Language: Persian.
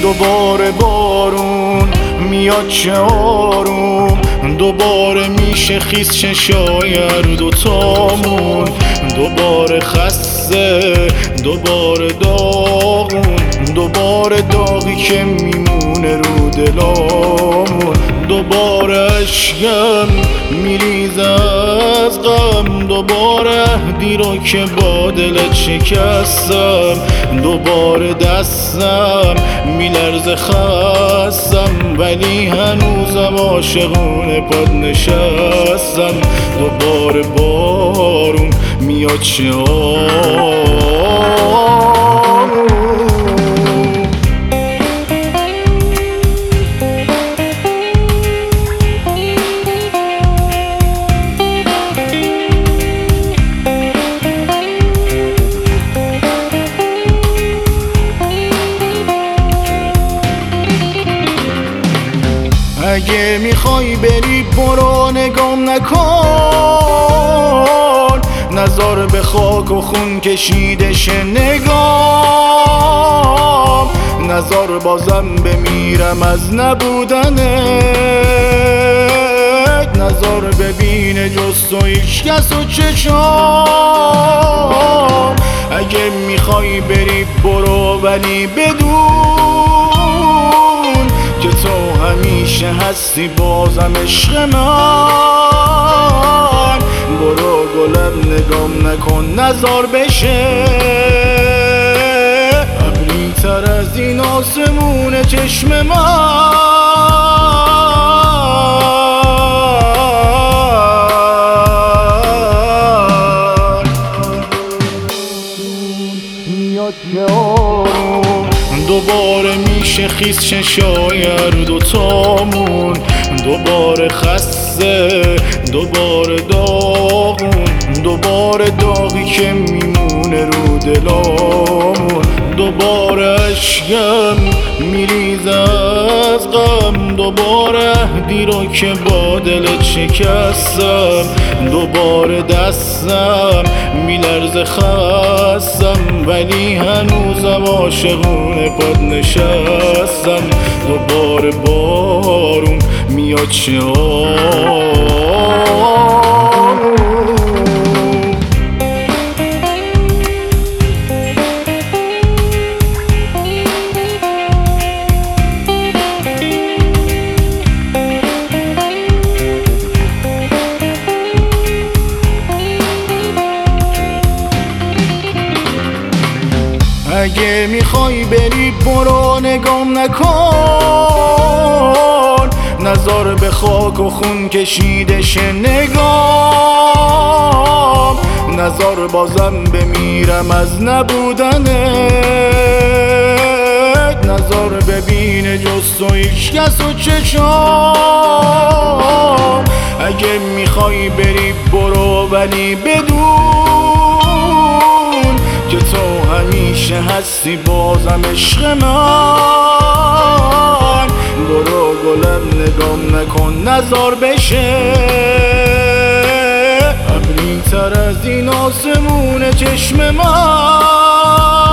دوباره بارون میاد چه آروم، دوباره میشه خیس چشای هر دوتامون، دوباره خسته دوباره داغون، دوباره داغی که میمونه رو دلامون، دوباره اشکم میریزه از غم، دوباره عهدی رو که با دلت شکستم، دوباره دستم میلرزه خستم، ولی هنوزم عاشقونه پاد نشستم، دوباره بارون میاد چه اگه میخوای بری برو نگام نکن، نظر به خاک و خون کشیده شه نگام، نظر بازم بمیرم از نبودنت، نظر ببینه جز تو هیچ کس و چشام، اگه میخوای بری برو ولی بدون که تو همیشه هستی بازم عشق من، برو گلم نگام نکن نزار بشه ابری تر از این آسمون چشم من، میاد که آروم دوباره میشه خیس چشای هر دوتامون، دوباره خسته دوباره داغون، دوباره داغی که میمونه رو دلامون، دوباره اشکم میریزه از غم، دوباره عهدی رو که با دلت شکستم، دوباره دستم میلرزه خستم، ولی هنوزم عاشقونه پاد نشستم، دوباره بارون میاد چه اگه میخوای بری برو نگام نکن، نظر به خاک و خون کشیده شه نگام، نظر بازم بمیرم از نبودنت، نظر ببینه جز تو هیچ کس و چشام، اگه میخوای بری برو ولی بدون که تو همیشه هستی بازم عشق من، برو گلم نگام نکن نزار بشه ابری تر از این آسمون چشم من.